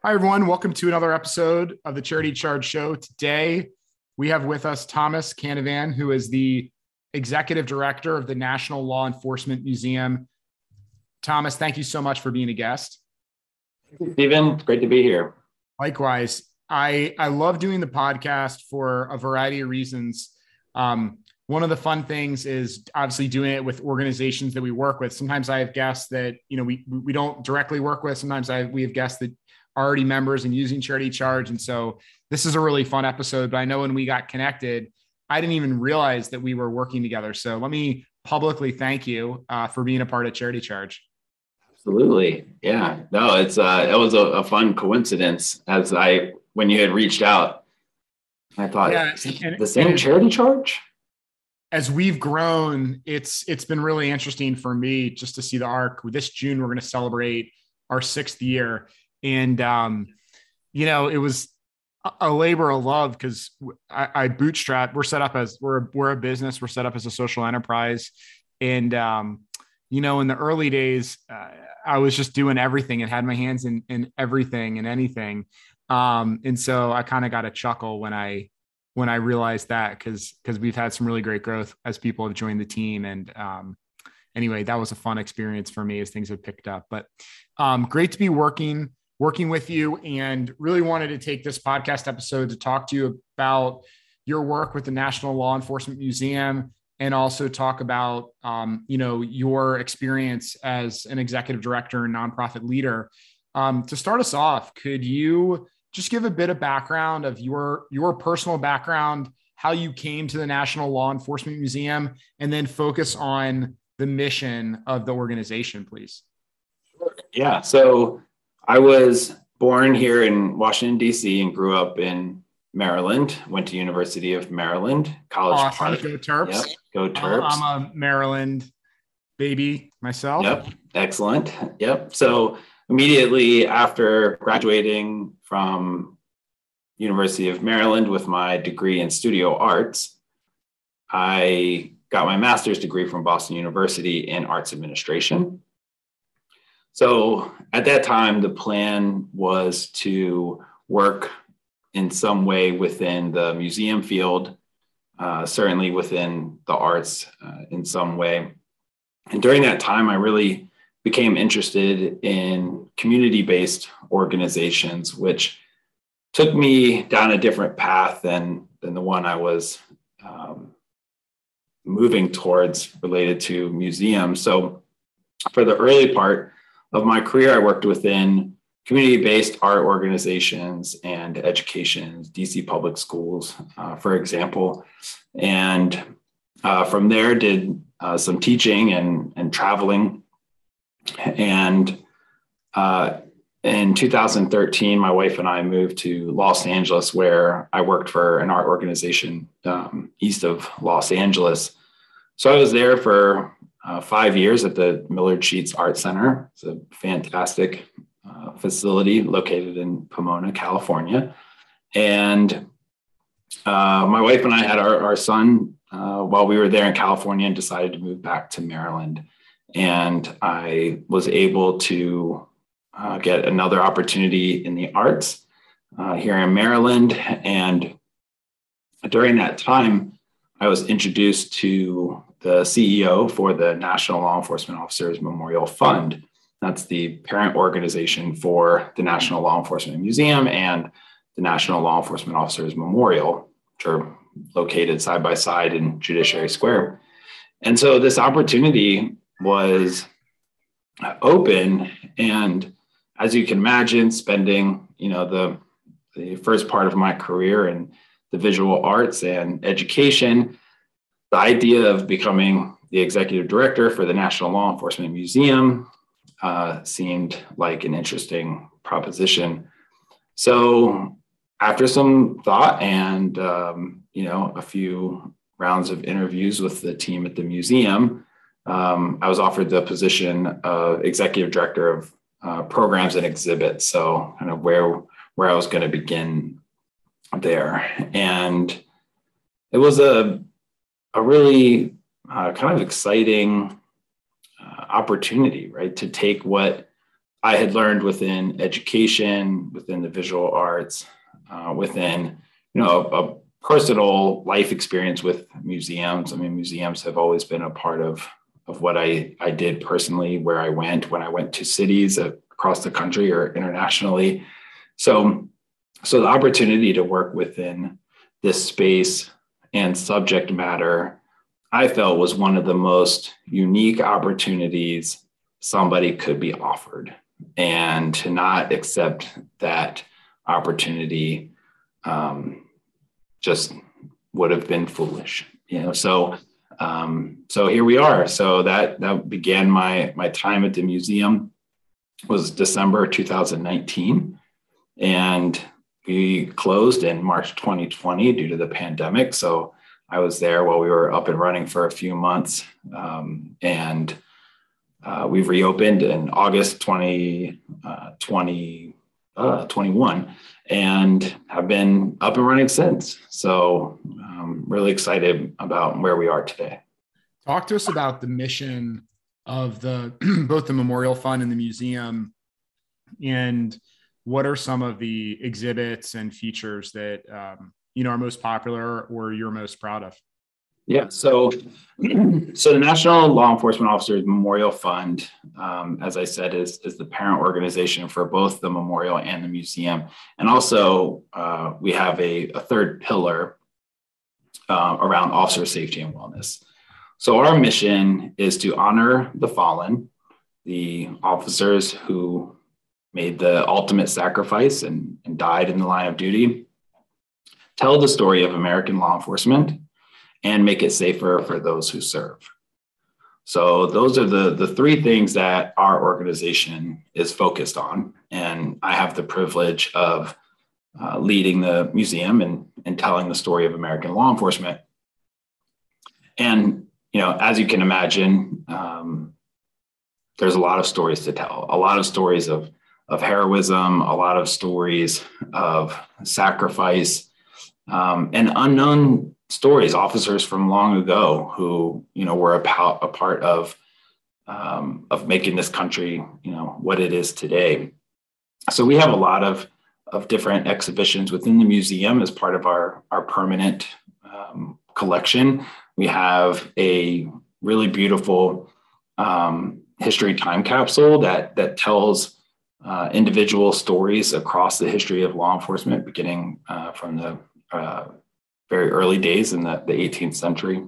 Hi, everyone. Welcome to another episode of the Charity Charge Show. Today, we have with us Thomas Canavan, who is the Executive Director of the National Law Enforcement Museum. Thomas, thank you so much for being a guest. Stephen, great to be here. Likewise. I love doing the podcast for a variety of reasons. One of the fun things is obviously doing it with organizations that we work with. Sometimes I have guests that, we don't directly work with. Sometimes we have guests that are already members and using Charity Charge. And so this is a really fun episode, but I know when we got connected, I didn't even realize that we were working together. So let me publicly thank you for being a part of Charity Charge. Absolutely. Yeah, no, it was a fun coincidence when you had reached out, I thought, the same Charity Charge? As we've grown, it's been really interesting for me just to see the arc. This June, we're going to celebrate our 6th year. And, it was a labor of love because I bootstrapped. We're set up as we're a business. We're set up as a social enterprise. And, in the early days, I was just doing everything and had my hands in everything and anything. And so I kind of got a chuckle when I realized that because we've had some really great growth as people have joined the team. And anyway, that was a fun experience for me as things have picked up. But great to be working with you, and really wanted to take this podcast episode to talk to you about your work with the National Law Enforcement Museum, and also talk about, your experience as an executive director and nonprofit leader. To start us off, could you just give a bit of background of your personal background, how you came to the National Law Enforcement Museum, and then focus on the mission of the organization, please? Yeah. So I was born here in Washington, D.C. and grew up in Maryland, went to University of Maryland, College Park. Go Terps. Yep. Go Terps. I'm a Maryland baby myself. Yep. Excellent. Yep. So immediately after graduating from University of Maryland with my degree in studio arts, I got my master's degree from Boston University in arts administration. So at that time, the plan was to work in some way within the museum field, certainly within the arts in some way. And during that time, I really became interested in community-based organizations, which took me down a different path than the one I was moving towards related to museums. So for the early part of my career, I worked within community-based art organizations and education, DC public schools, for example. And from there did some teaching and traveling. And in 2013, my wife and I moved to Los Angeles, where I worked for an art organization east of Los Angeles. So I was there for 5 years at the Millard Sheets Art Center. It's a fantastic facility located in Pomona, California. And my wife and I had our son while we were there in California and decided to move back to Maryland. And I was able to get another opportunity in the arts here in Maryland. And during that time, I was introduced to the CEO for the National Law Enforcement Officers Memorial Fund. That's the parent organization for the National Law Enforcement Museum and the National Law Enforcement Officers Memorial, which are located side by side in Judiciary Square. And so this opportunity was open. And as you can imagine, spending, the first part of my career in the visual arts and education, the idea of becoming the executive director for the National Law Enforcement Museum seemed like an interesting proposition. So after some thought and, a few rounds of interviews with the team at the museum, I was offered the position of executive director of programs and exhibits. So kind of where I was going to begin there. And it was a really kind of exciting opportunity, right? To take what I had learned within education, within the visual arts, within, a personal life experience with museums. I mean, museums have always been a part of what I did personally, where I went when I went to cities across the country or internationally. So the opportunity to work within this space and subject matter, I felt, was one of the most unique opportunities somebody could be offered. And to not accept that opportunity just would have been foolish, So here we are. So that began my time at the museum. Was December 2019, and we closed in March 2020 due to the pandemic. So I was there while we were up and running for a few months, and we've reopened in August 2021 and have been up and running since. So I'm really excited about where we are today. Talk to us about the mission of both the Memorial Fund and the museum, and what are some of the exhibits and features that are most popular or you're most proud of? Yeah, so the National Law Enforcement Officers Memorial Fund, as I said, is the parent organization for both the memorial and the museum. And also we have a third pillar around officer safety and wellness. So our mission is to honor the fallen, the officers who made the ultimate sacrifice and died in the line of duty, tell the story of American law enforcement, and make it safer for those who serve. So those are the three things that our organization is focused on. And I have the privilege of leading the museum and telling the story of American law enforcement. And, as you can imagine, there's a lot of stories to tell, a lot of stories of heroism, a lot of stories of sacrifice, and unknown stories, officers from long ago who, were a part of making this country, what it is today. So we have a lot of different exhibitions within the museum as part of our permanent collection. We have a really beautiful history time capsule that tells individual stories across the history of law enforcement, beginning from the very early days in the 18th century.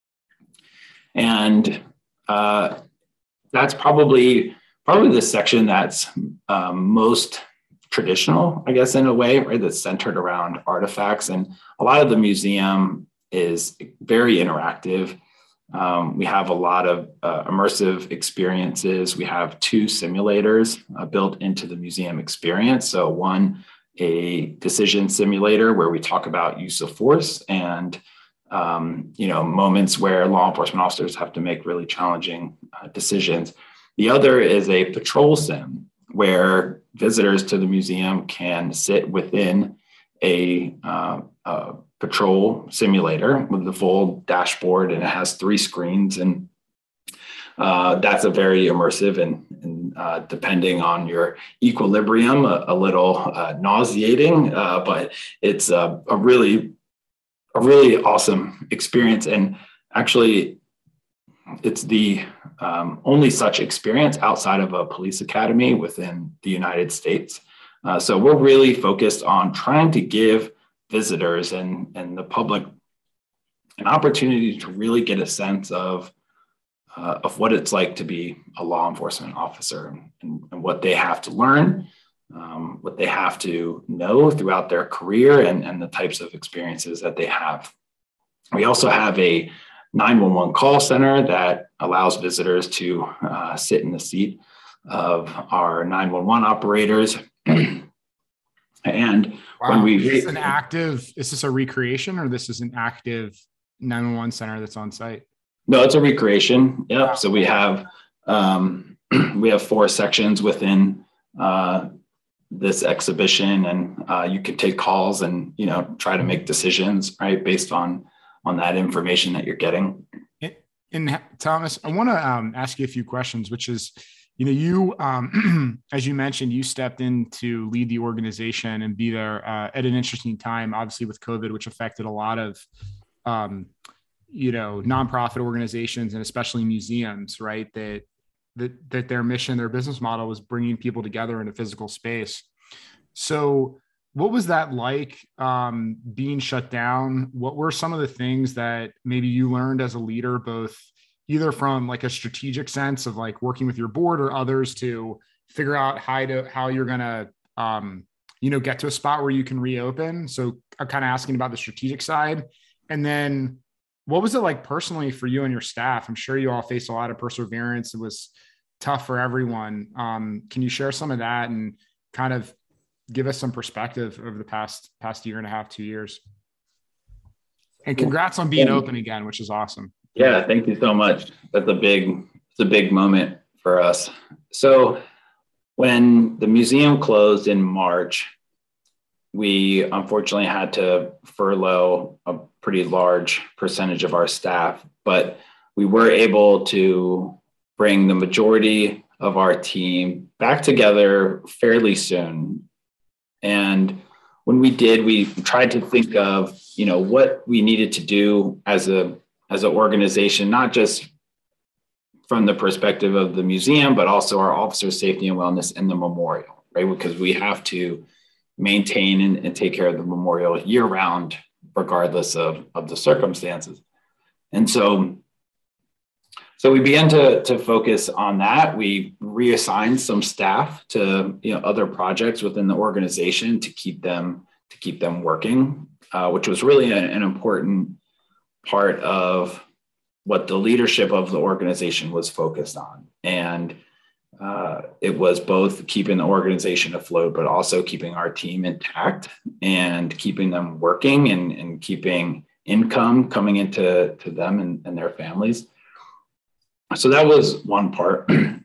And that's probably the section that's most traditional, I guess, in a way, right? That's centered around artifacts. And a lot of the museum is very interactive. We have a lot of immersive experiences. We have 2 simulators built into the museum experience. So one, a decision simulator where we talk about use of force and moments where law enforcement officers have to make really challenging decisions. The other is a patrol sim where visitors to the museum can sit within a patrol simulator with the full dashboard, and it has 3 screens, and that's a very immersive and depending on your equilibrium, a little nauseating, but it's a really awesome experience. And actually, it's the only such experience outside of a police academy within the United States. So we're really focused on trying to give visitors and the public an opportunity to really get a sense of what it's like to be a law enforcement officer and what they have to learn, what they have to know throughout their career, and the types of experiences that they have. We also have a 911 call center that allows visitors to sit in the seat of our 911 operators. And wow. Is this a recreation, or this is an active 911 center that's on site? No, it's a recreation. Yep. Wow. So we have 4 sections within this exhibition, and you can take calls and try to make decisions, right, based on that information that you're getting. And Thomas, I want to ask you a few questions, which is, As you mentioned, you stepped in to lead the organization and be there at an interesting time, obviously with COVID, which affected a lot of, nonprofit organizations and especially museums, right? That their mission, their business model was bringing people together in a physical space. So what was that like being shut down? What were some of the things that maybe you learned as a leader, both either from like a strategic sense of like working with your board or others to figure out how you're going to, get to a spot where you can reopen? So I'm kind of asking about the strategic side. And then what was it like personally for you and your staff? I'm sure you all faced a lot of perseverance. It was tough for everyone. Can you share some of that and kind of give us some perspective over the past year and a half, 2 years? And congrats on being open again, which is awesome. Yeah, thank you so much. It's a big moment for us. So when the museum closed in March, we unfortunately had to furlough a pretty large percentage of our staff, but we were able to bring the majority of our team back together fairly soon. And when we did, we tried to think of, what we needed to do as an organization, not just from the perspective of the museum, but also our officers' safety and wellness and the memorial, right? Because we have to maintain and take care of the memorial year round, regardless of the circumstances. And so we began to focus on that. We reassigned some staff to other projects within the organization to keep them working, which was really an important part of what the leadership of the organization was focused on. And it was both keeping the organization afloat, but also keeping our team intact and keeping them working and keeping income coming into them and their families. So that was one part.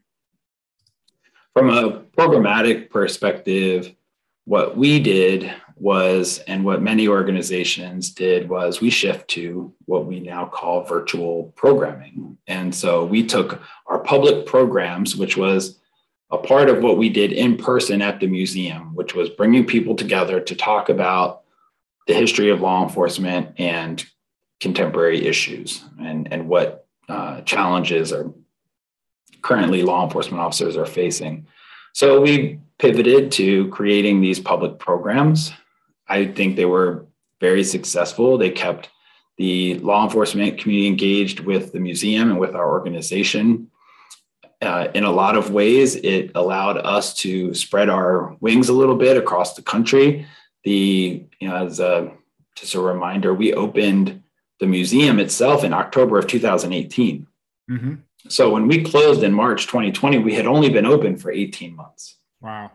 From a programmatic perspective, what we did was, and what many organizations did, was we shift to what we now call virtual programming. And so we took our public programs, which was a part of what we did in person at the museum, which was bringing people together to talk about the history of law enforcement and contemporary issues and what challenges are currently law enforcement officers are facing. So we pivoted to creating these public programs. I think they were very successful. They kept the law enforcement community engaged with the museum and with our organization. In a lot of ways, it allowed us to spread our wings a little bit across the country. Just a reminder, we opened the museum itself in October of 2018. Mm-hmm. So when we closed in March 2020, we had only been open for 18 months. Wow.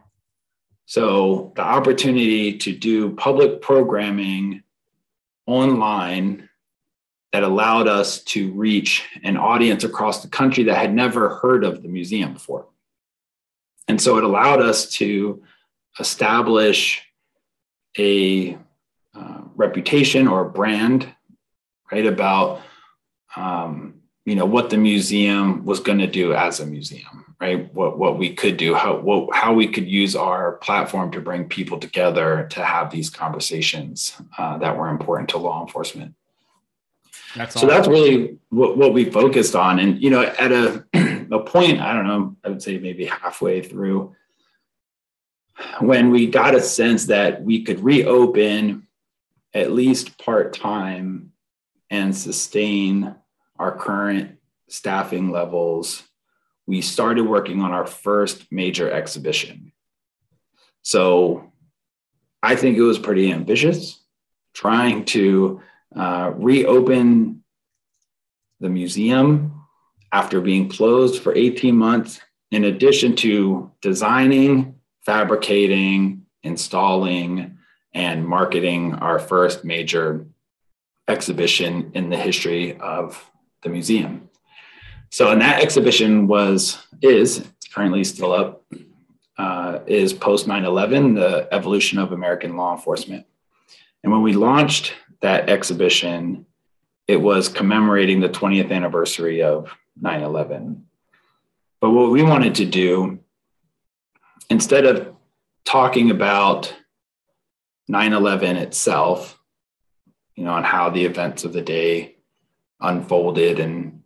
So the opportunity to do public programming online that allowed us to reach an audience across the country that had never heard of the museum before. And so it allowed us to establish a reputation or a brand, right, about what the museum was going to do as a museum, right? What we could do, how we could use our platform to bring people together to have these conversations that were important to law enforcement. So that's really what we focused on. And, at a point, I don't know, I would say maybe halfway through, when we got a sense that we could reopen at least part-time and sustain our current staffing levels, we started working on our first major exhibition. So I think it was pretty ambitious, trying to reopen the museum after being closed for 18 months, in addition to designing, fabricating, installing, and marketing our first major exhibition in the history of the museum. So, and that exhibition is currently still up, is post 9/11, the evolution of American law enforcement. And when we launched that exhibition, it was commemorating the 20th anniversary of 9/11. But what we wanted to do, instead of talking about 9/11 itself, and how the events of the day unfolded and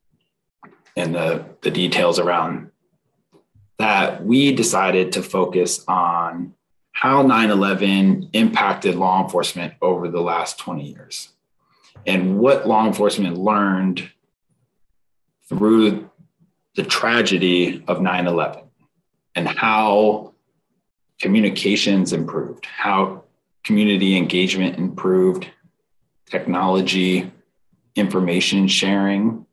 the details around that, we decided to focus on how 9/11 impacted law enforcement over the last 20 years and what law enforcement learned through the tragedy of 9/11 and how communications improved, how community engagement improved, technology, information sharing,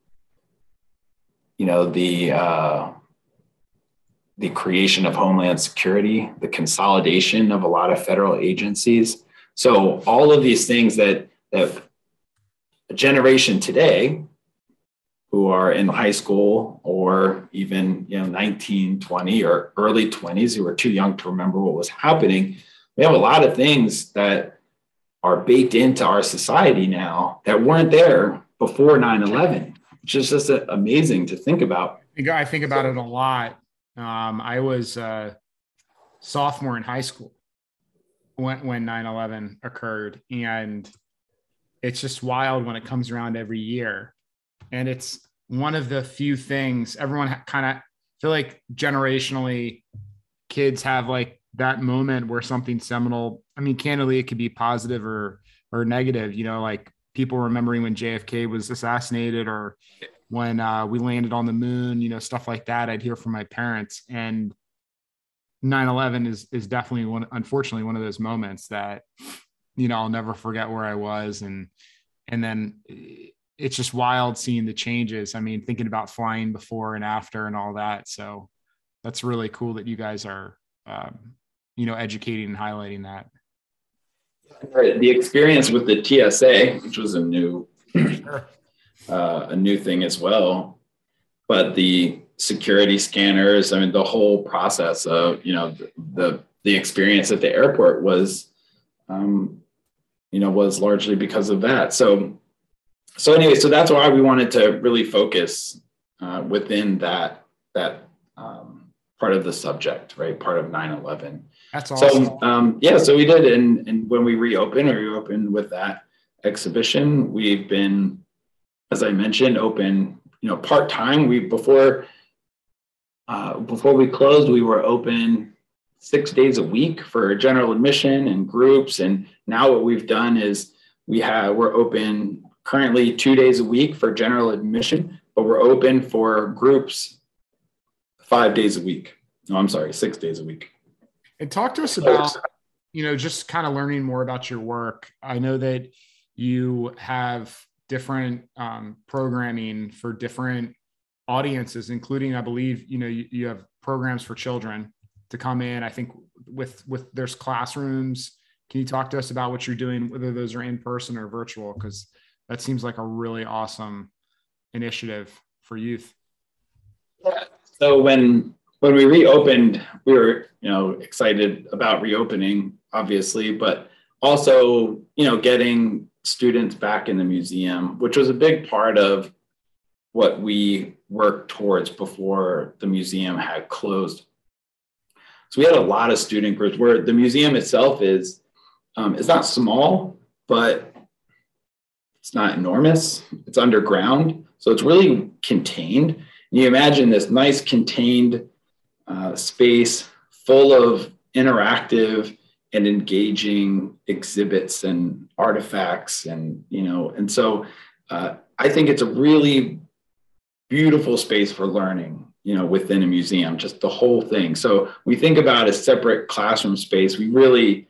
the creation of Homeland Security, the consolidation of a lot of federal agencies. So all of these things that a generation today who are in high school or even 19, 20 or early 20s who are too young to remember what was happening, we have a lot of things that are baked into our society now that weren't there before 9/11, which is just amazing to think about. I think about it a lot. I was a sophomore in high school when 9/11 occurred, and it's just wild when it comes around every year. And it's one of the few things everyone kind of feel like generationally kids have like that moment where something seminal. I mean, candidly, it could be positive or negative, like people remembering when JFK was assassinated or when we landed on the moon, stuff like that. I'd hear from my parents, and 9/11 is definitely unfortunately one of those moments that, I'll never forget where I was. And then it's just wild seeing the changes. I mean, thinking about flying before and after and all that. So that's really cool that you guys are, educating and highlighting that. The experience with the TSA, which was a new thing as well, but the security scanners, I mean, the whole process of, the experience at the airport was, was largely because of that. So anyway, so that's why we wanted to really focus within that part of the subject, right? Part of 9/11. That's awesome. So we did. And when we reopened with that exhibition, we've been, as I mentioned, open, part-time. Before we closed, we were open 6 days a week for general admission and groups. And now what we've done is we're open currently 2 days a week for general admission, but we're open for groups 5 days a week. No, I'm sorry, 6 days a week. And talk to us about, just kind of learning more about your work. I know that you have different programming for different audiences, including, I believe, you have programs for children to come in. I think with there's classrooms. Can you talk to us about what you're doing, whether those are in person or virtual? Because that seems like a really awesome initiative for youth. Yeah. So when we reopened, we were, excited about reopening, obviously, but also, getting students back in the museum, which was a big part of what we worked towards before the museum had closed. So we had a lot of student groups where the museum itself is, it's not small, but it's not enormous. It's underground. So it's really contained. And you imagine this nice contained space full of interactive and engaging exhibits and artifacts. And so I think it's a really beautiful space for learning, within a museum, just the whole thing. So we think about a separate classroom space. We really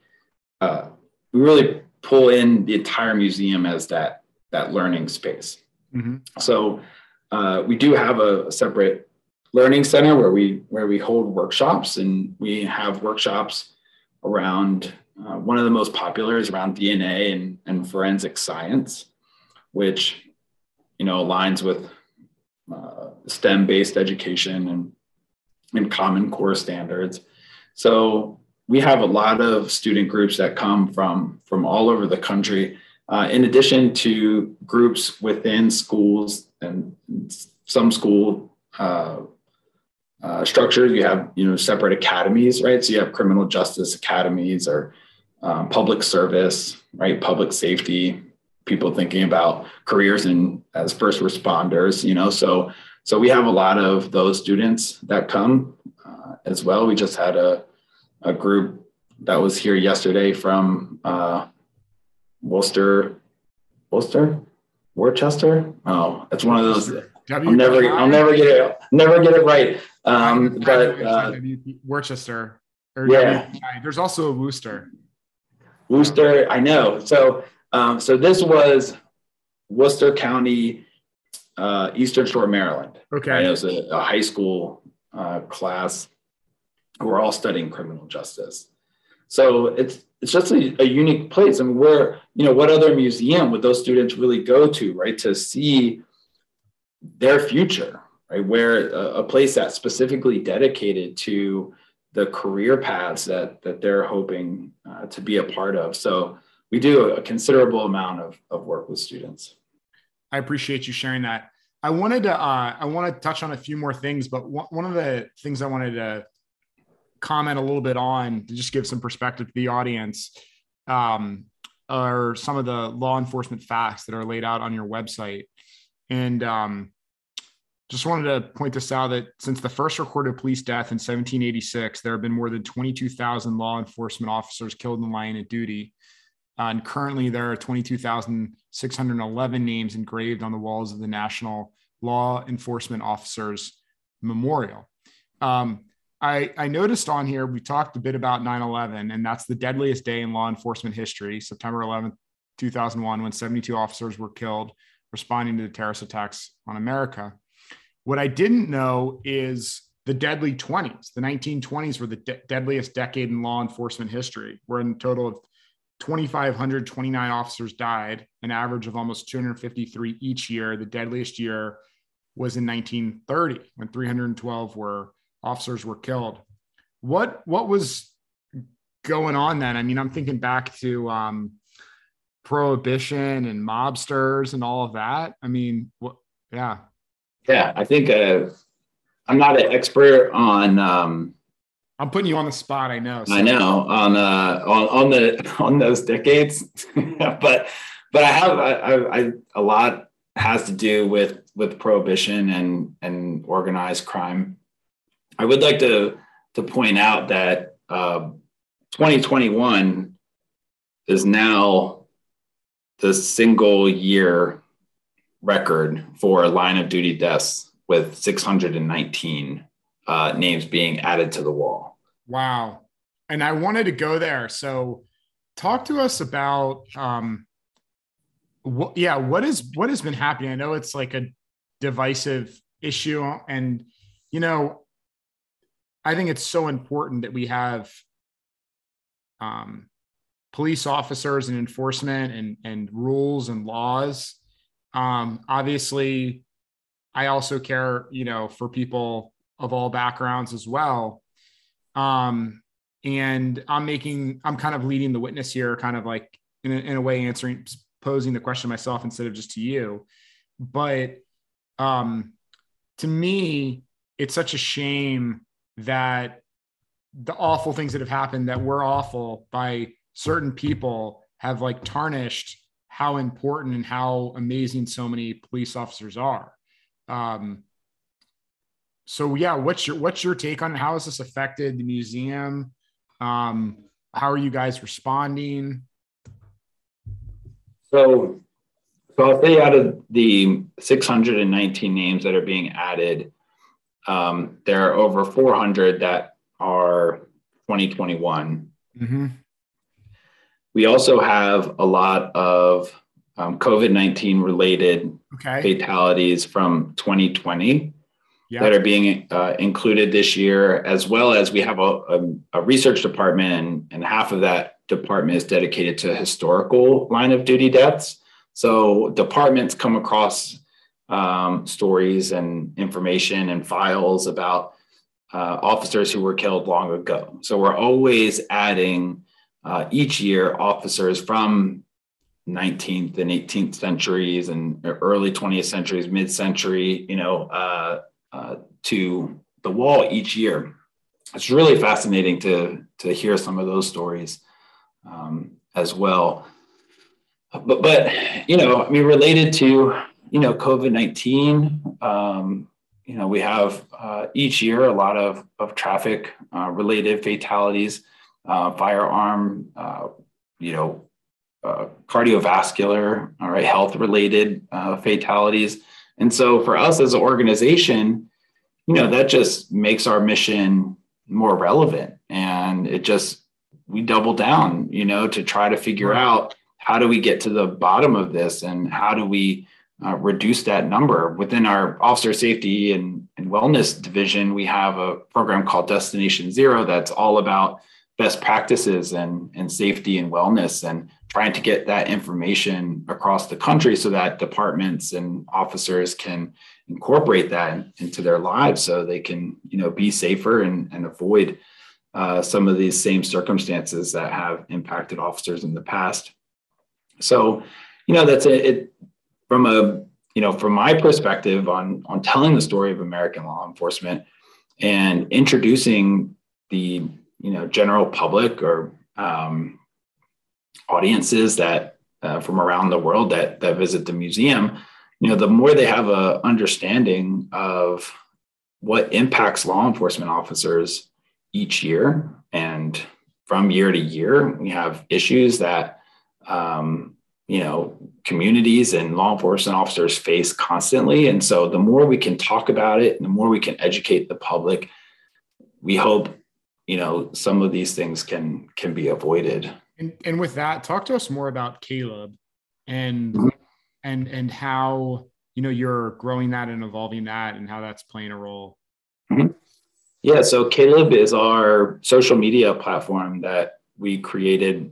pull in the entire museum as that learning space. Mm-hmm. So we do have a separate learning center where we hold workshops, and we have workshops around one of the most popular is around DNA and forensic science, which aligns with STEM-based education and Common Core standards. So we have a lot of student groups that come from all over the country, in addition to groups within schools and some school structures. You have, separate academies, right? So you have criminal justice academies or public service, right? Public safety, people thinking about careers as first responders, so we have a lot of those students that come as well. We just had a group that was here yesterday from Worcester. Oh, it's one of those. I'll never get it right. But Worcester. Yeah. There's also a Worcester. I know. So this was Worcester County, Eastern Shore, Maryland. Okay. Right? It was a high school class who were all studying criminal justice. So it's just a unique place. I mean, what other museum would those students really go to, right? To see their future, right? Where a place that's specifically dedicated to the career paths that they're hoping to be a part of. So we do a considerable amount of work with students. I appreciate you sharing that. I want to touch on a few more things, but one of the things I wanted to comment a little bit on to just give some perspective to the audience are some of the law enforcement facts that are laid out on your website. And just wanted to point this out that since the first recorded police death in 1786, there have been more than 22,000 law enforcement officers killed in the line of duty. And currently there are 22,611 names engraved on the walls of the National Law Enforcement Officers Memorial. I noticed on here, we talked a bit about 9/11, and that's the deadliest day in law enforcement history, September 11th, 2001, when 72 officers were killed responding to the terrorist attacks on America. What I didn't know is the deadly 20s. The 1920s were the deadliest decade in law enforcement history, where in a total of 2,529 officers died, an average of almost 253 each year. The deadliest year was in 1930, when 312 officers were killed. What was going on then? I mean, I'm thinking back to Prohibition and mobsters and all of that. I mean, yeah. Yeah, I think I'm not an expert on. I'm putting you on the spot. I know. So. I know on those decades, but I have a lot has to do with Prohibition and organized crime. I would like to point out that 2021 is now the single year record for line of duty deaths, with 619 names being added to the wall. Wow. And I wanted to go there. So talk to us about what has been happening. I know it's like a divisive issue, and I think it's so important that we have police officers and enforcement and rules and laws. Obviously, I also care, for people of all backgrounds as well. And I'm kind of leading the witness here, kind of like in a way posing the question myself instead of just to you. But to me, it's such a shame that the awful things that have happened that were awful by certain people have like tarnished how important and how amazing so many police officers are. So yeah, what's your take on it? How has this affected the museum? How are you guys responding? So I'll say out of the 619 names that are being added, there are over 400 that are 2021. Mm-hmm. We also have a lot of COVID-19 related fatalities from 2020 that are being included this year, as well as we have a research department, and half of that department is dedicated to historical line of duty deaths. So departments come across stories and information and files about officers who were killed long ago. So we're always adding each year officers from 19th and 18th centuries and early 20th centuries, mid-century, to the wall each year. It's really fascinating to hear some of those stories as well. But related to COVID-19, we have each year a lot of traffic related fatalities, firearm, cardiovascular, all right, health related fatalities. And so for us as an organization, that just makes our mission more relevant. And we double down, to try to figure out how do we get to the bottom of this and how do we reduce that number. Within our officer safety and wellness division, we have a program called Destination Zero that's all about best practices and safety and wellness, and trying to get that information across the country so that departments and officers can incorporate that into their lives so they can, be safer and avoid some of these same circumstances that have impacted officers in the past. So, that's it from my perspective on telling the story of American law enforcement and introducing the, general public or audiences that from around the world that visit the museum, the more they have a understanding of what impacts law enforcement officers each year. And from year to year, we have issues that, communities and law enforcement officers face constantly. And so the more we can talk about it, and the more we can educate the public, we hope, some of these things can be avoided. And with that, talk to us more about CALEB and and how you're growing that and evolving that and how that's playing a role. Mm-hmm. Yeah, so CALEB is our social media platform that we created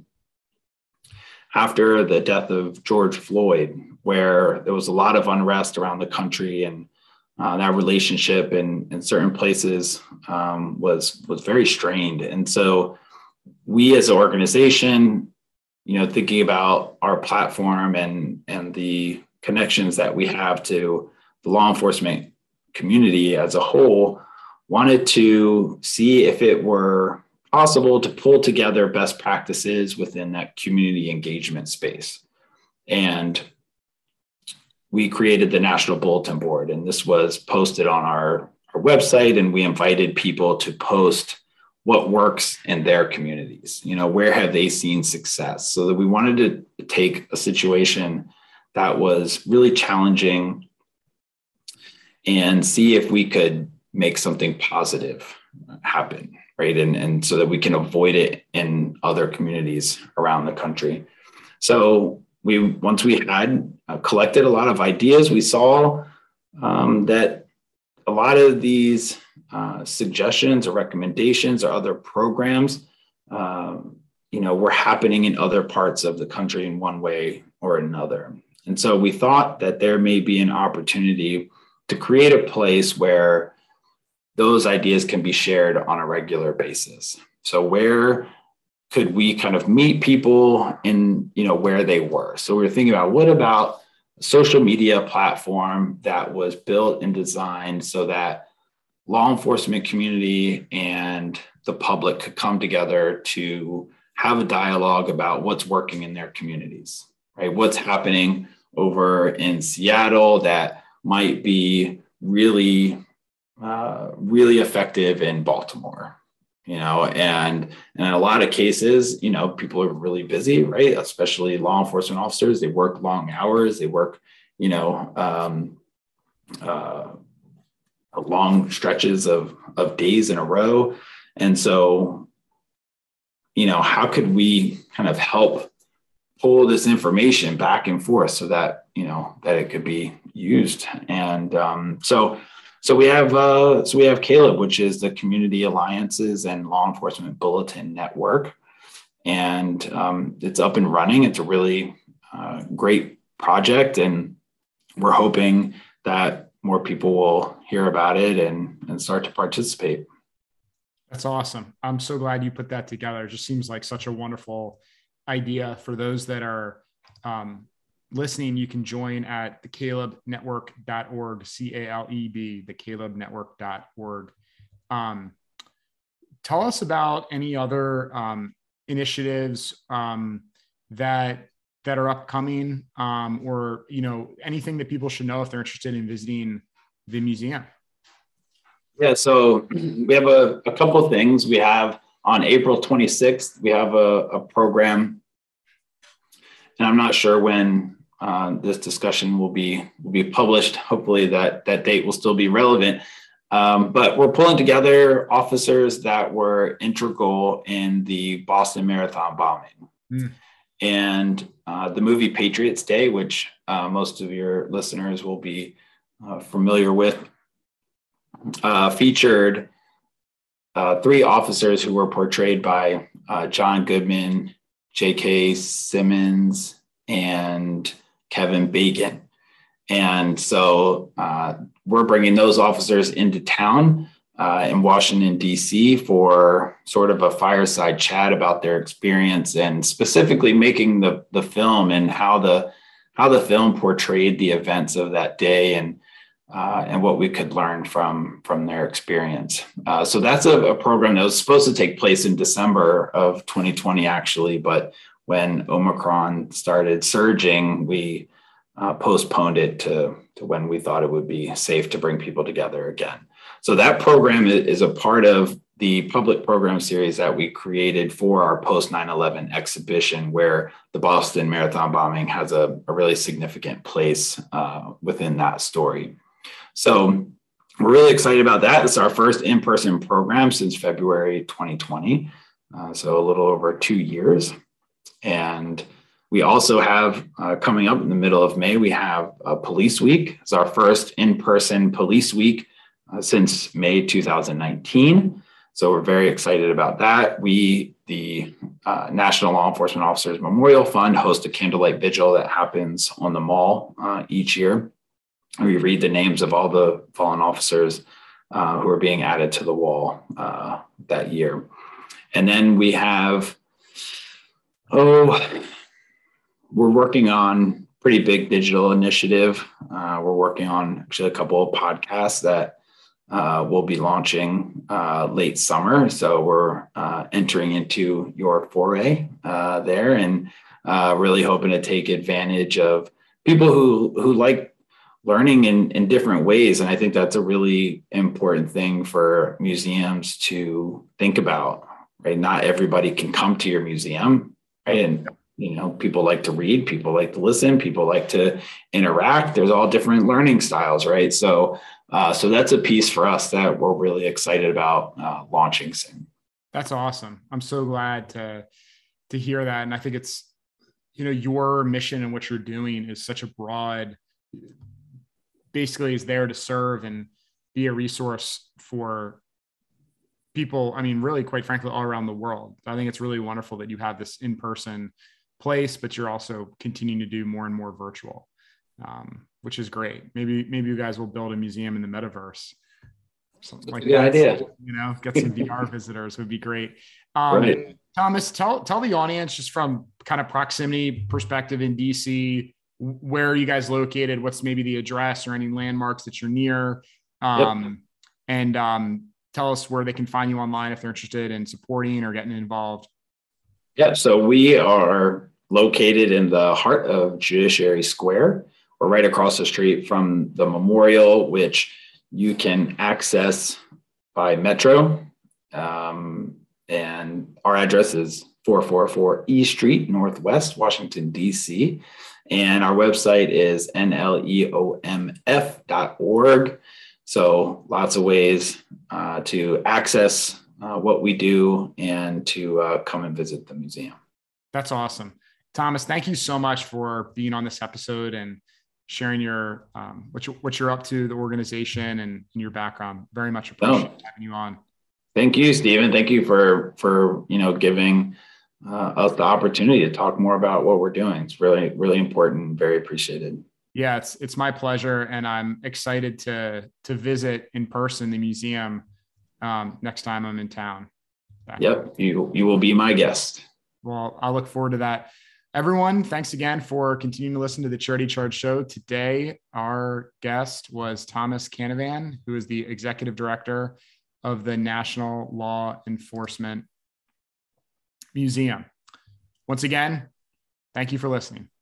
after the death of George Floyd, where there was a lot of unrest around the country, and that relationship in certain places was very strained. And so we as an organization, thinking about our platform and the connections that we have to the law enforcement community as a whole, wanted to see if it were possible to pull together best practices within that community engagement space. And we created the National Bulletin Board, and this was posted on our website, and we invited people to post what works in their communities. Where have they seen success? So that we wanted to take a situation that was really challenging and see if we could make something positive happen, right? And so that we can avoid it in other communities around the country. So once we had collected a lot of ideas, we saw that a lot of these suggestions or recommendations or other programs, were happening in other parts of the country in one way or another. And so we thought that there may be an opportunity to create a place where those ideas can be shared on a regular basis. So where could we kind of meet people in, where they were? So we're thinking about, what about a social media platform that was built and designed so that law enforcement community and the public could come together to have a dialogue about what's working in their communities, right? What's happening over in Seattle that might be really effective in Baltimore, and in a lot of cases, people are really busy, right? Especially law enforcement officers. They work long hours. They work, long stretches of days in a row. And so, how could we kind of help pull this information back and forth so that, that it could be used? And so we have CALEB, which is the Community Alliances and Law Enforcement Bulletin Network, and it's up and running. It's a really great project, and we're hoping that more people will hear about it and start to participate. That's awesome. I'm so glad you put that together. It just seems like such a wonderful idea. For those that are listening, you can join at thecalebnetwork.org, CALEB, thecalebnetwork.org. Um, Tell us about any other initiatives that that are upcoming, or anything that people should know if they're interested in visiting the museum. Yeah, so we have a couple of things. We have on April 26th, we have a program, and I'm not sure when this discussion will be published. Hopefully that date will still be relevant. But we're pulling together officers that were integral in the Boston Marathon bombing. Mm. And the movie Patriots Day, which most of your listeners will be familiar with, featured 3 officers who were portrayed by John Goodman, J.K. Simmons, and Kevin Bacon. And so we're bringing those officers into town in Washington, D.C. for sort of a fireside chat about their experience, and specifically making the film and how the film portrayed the events of that day, and what we could learn from their experience. So that's a program that was supposed to take place in December of 2020, actually, but when Omicron started surging, we postponed it to when we thought it would be safe to bring people together again. So that program is a part of the public program series that we created for our post 9/11 exhibition, where the Boston Marathon bombing has a really significant place within that story. So we're really excited about that. It's our first in-person program since February 2020, so a little over 2 years. And we also have coming up in the middle of May, we have a Police Week. It's our first in-person Police Week since May 2019. So we're very excited about that. The National Law Enforcement Officers Memorial Fund, hosts a candlelight vigil that happens on the mall each year. We read the names of all the fallen officers who are being added to the wall that year. And then we have, we're working on pretty big digital initiative. We're working on actually a couple of podcasts that we'll be launching late summer. So we're entering into your foray there, and really hoping to take advantage of people who like learning in different ways. And I think that's a really important thing for museums to think about, right? Not everybody can come to your museum, right? And, people like to read, people like to listen, people like to interact. There's all different learning styles, right? So that's a piece for us that we're really excited about launching soon. That's awesome. I'm so glad to hear that. And I think it's, your mission and what you're doing is such a broad, basically is there to serve and be a resource for people. I mean, really, quite frankly, all around the world. I think it's really wonderful that you have this in-person place, but you're also continuing to do more and more virtual, which is great. Maybe you guys will build a museum in the metaverse. Something like that. Good idea. Get some VR visitors would be great. Right. Thomas, tell the audience, just from kind of proximity perspective in DC, where are you guys located? What's maybe the address or any landmarks that you're near? And tell us where they can find you online if they're interested in supporting or getting involved. Yeah, so we are located in the heart of Judiciary Square. We're right across the street from the memorial, which you can access by Metro. And our address is 444 E Street, Northwest, Washington, D.C. And our website is nleomf.org. So lots of ways to access what we do and to come and visit the museum. That's awesome. Thomas, thank you so much for being on this episode and sharing your what you're up to, the organization, and your background. Very much appreciate having you on. Thank you, Stephen. Thank you for giving us the opportunity to talk more about what we're doing. It's really, really important. Very appreciated. Yeah, it's my pleasure, and I'm excited to visit in person the museum next time I'm in town. Yep, you will be my guest. Well, I look forward to that. Everyone, thanks again for continuing to listen to the Charity Charge Show. Today, our guest was Thomas Canavan, who is the executive director of the National Law Enforcement Museum. Once again, thank you for listening.